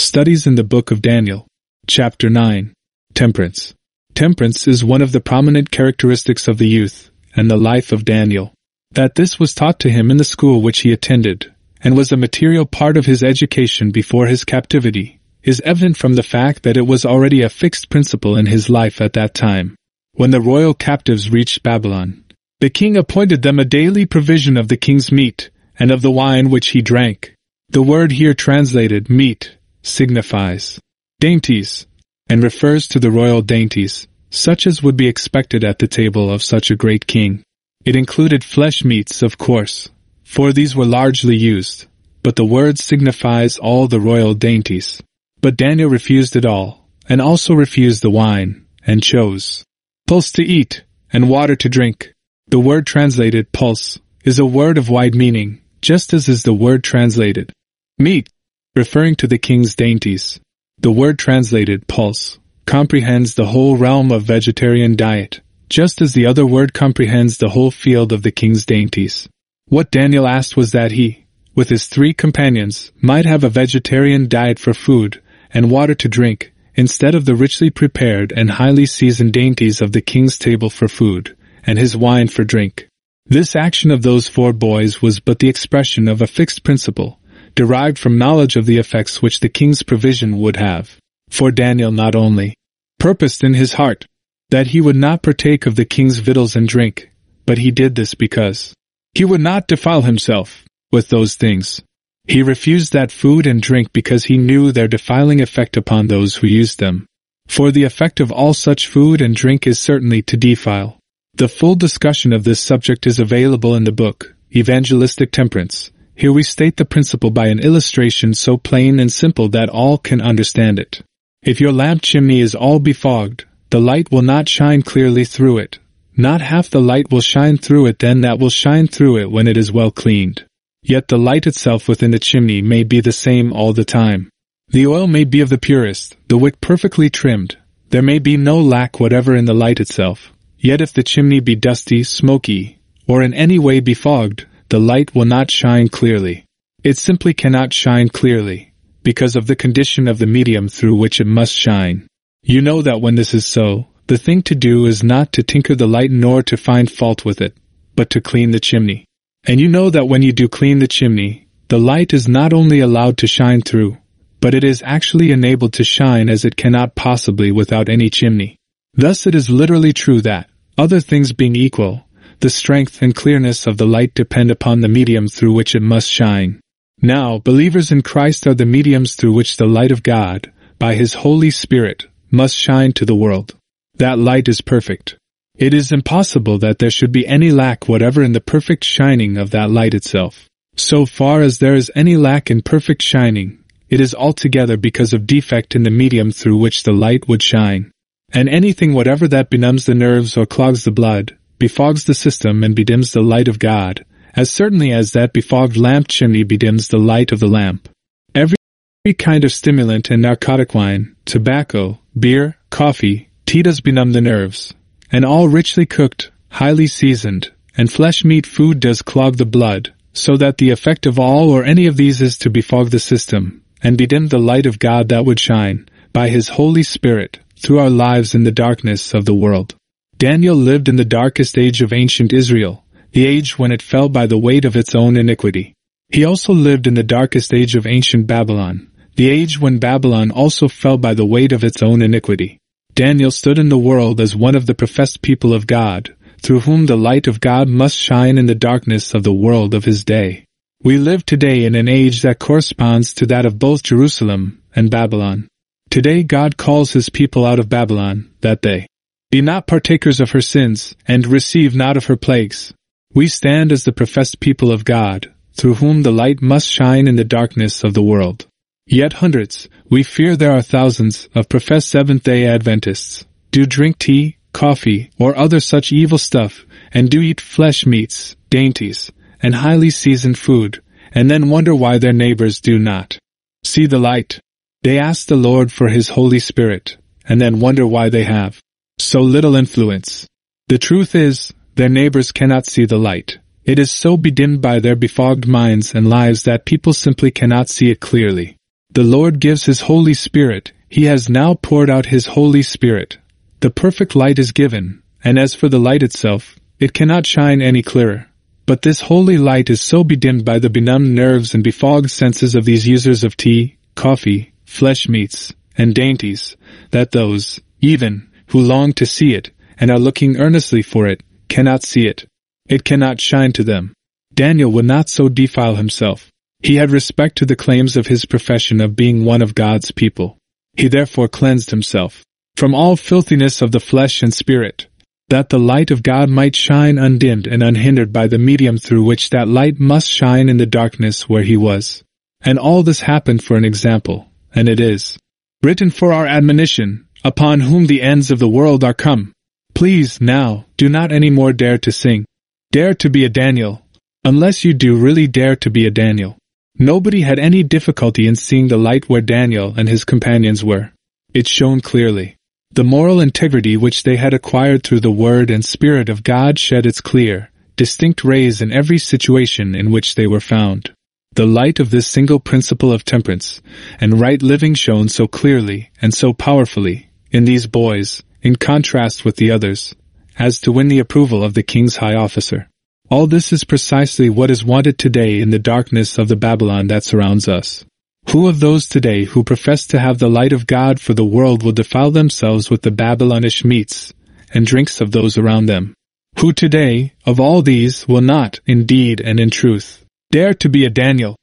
Studies in the Book of Daniel. Chapter 9. Temperance. Temperance is one of the prominent characteristics of the youth and the life of Daniel. That this was taught to him in the school which he attended, and was a material part of his education before his captivity, is evident from the fact that it was already a fixed principle in his life at that time. When the royal captives reached Babylon, the king appointed them a daily provision of the king's meat, and of the wine which he drank. The word here translated meat signifies dainties, and refers to the royal dainties, such as would be expected at the table of such a great king. It included flesh meats, of course, for these were largely used, but the word signifies all the royal dainties. But Daniel refused it all, and also refused the wine, and chose pulse to eat, and water to drink. The word translated pulse is a word of wide meaning, just as is the word translated meat, referring to the king's dainties. The word translated pulse comprehends the whole realm of vegetarian diet, just as the other word comprehends the whole field of the king's dainties. What Daniel asked was that he, with his 3 companions, might have a vegetarian diet for food and water to drink, instead of the richly prepared and highly seasoned dainties of the king's table for food, and his wine for drink. This action of those 4 boys was but the expression of a fixed principle, derived from knowledge of the effects which the king's provision would have. For Daniel not only purposed in his heart that he would not partake of the king's victuals and drink, but he did this because he would not defile himself with those things. He refused that food and drink because he knew their defiling effect upon those who used them. For the effect of all such food and drink is certainly to defile. The full discussion of this subject is available in the book, Evangelistic Temperance. Here we state the principle by an illustration so plain and simple that all can understand it. If your lamp chimney is all befogged, the light will not shine clearly through it. Not half the light will shine through it then that will shine through it when it is well cleaned. Yet the light itself within the chimney may be the same all the time. The oil may be of the purest, the wick perfectly trimmed. There may be no lack whatever in the light itself. Yet if the chimney be dusty, smoky, or in any way befogged, the light will not shine clearly. It simply cannot shine clearly, because of the condition of the medium through which it must shine. You know that when this is so, the thing to do is not to tinker the light nor to find fault with it, but to clean the chimney. And you know that when you do clean the chimney, the light is not only allowed to shine through, but it is actually enabled to shine as it cannot possibly without any chimney. Thus it is literally true that, other things being equal, the strength and clearness of the light depend upon the medium through which it must shine. Now, believers in Christ are the mediums through which the light of God, by His Holy Spirit, must shine to the world. That light is perfect. It is impossible that there should be any lack whatever in the perfect shining of that light itself. So far as there is any lack in perfect shining, it is altogether because of defect in the medium through which the light would shine. And anything whatever that benumbs the nerves or clogs the blood, befogs the system and bedims the light of God, as certainly as that befogged lamp chimney bedims the light of the lamp. Every kind of stimulant and narcotic wine, tobacco, beer, coffee, tea does benumb the nerves, and all richly cooked, highly seasoned, and flesh-meat food does clog the blood, so that the effect of all or any of these is to befog the system, and bedim the light of God that would shine, by His Holy Spirit, through our lives in the darkness of the world. Daniel lived in the darkest age of ancient Israel, the age when it fell by the weight of its own iniquity. He also lived in the darkest age of ancient Babylon, the age when Babylon also fell by the weight of its own iniquity. Daniel stood in the world as one of the professed people of God, through whom the light of God must shine in the darkness of the world of his day. We live today in an age that corresponds to that of both Jerusalem and Babylon. Today God calls His people out of Babylon, that they be not partakers of her sins, and receive not of her plagues. We stand as the professed people of God, through whom the light must shine in the darkness of the world. Yet hundreds, we fear there are thousands, of professed Seventh-day Adventists, do drink tea, coffee, or other such evil stuff, and do eat flesh meats, dainties, and highly seasoned food, and then wonder why their neighbors do not see the light. They ask the Lord for His Holy Spirit, and then wonder why they have so little influence. The truth is, their neighbors cannot see the light. It is so bedimmed by their befogged minds and lives that people simply cannot see it clearly. The Lord gives His Holy Spirit. He has now poured out His Holy Spirit. The perfect light is given, and as for the light itself, it cannot shine any clearer. But this holy light is so bedimmed by the benumbed nerves and befogged senses of these users of tea, coffee, flesh meats, and dainties, that those, even, who long to see it, and are looking earnestly for it, cannot see it. It cannot shine to them. Daniel would not so defile himself. He had respect to the claims of his profession of being one of God's people. He therefore cleansed himself from all filthiness of the flesh and spirit, that the light of God might shine undimmed and unhindered by the medium through which that light must shine in the darkness where he was. And all this happened for an example, and it is written for our admonition, upon whom the ends of the world are come. Please, now, do not any more dare to sing. Dare to be a Daniel, unless you do really dare to be a Daniel. Nobody had any difficulty in seeing the light where Daniel and his companions were. It shone clearly. The moral integrity which they had acquired through the Word and Spirit of God shed its clear, distinct rays in every situation in which they were found. The light of this single principle of temperance and right living shone so clearly and so powerfully in these boys, in contrast with the others, as to win the approval of the king's high officer. All this is precisely what is wanted today in the darkness of the Babylon that surrounds us. Who of those today who profess to have the light of God for the world will defile themselves with the Babylonish meats and drinks of those around them? Who today, of all these, will not, in deed and in truth, dare to be a Daniel?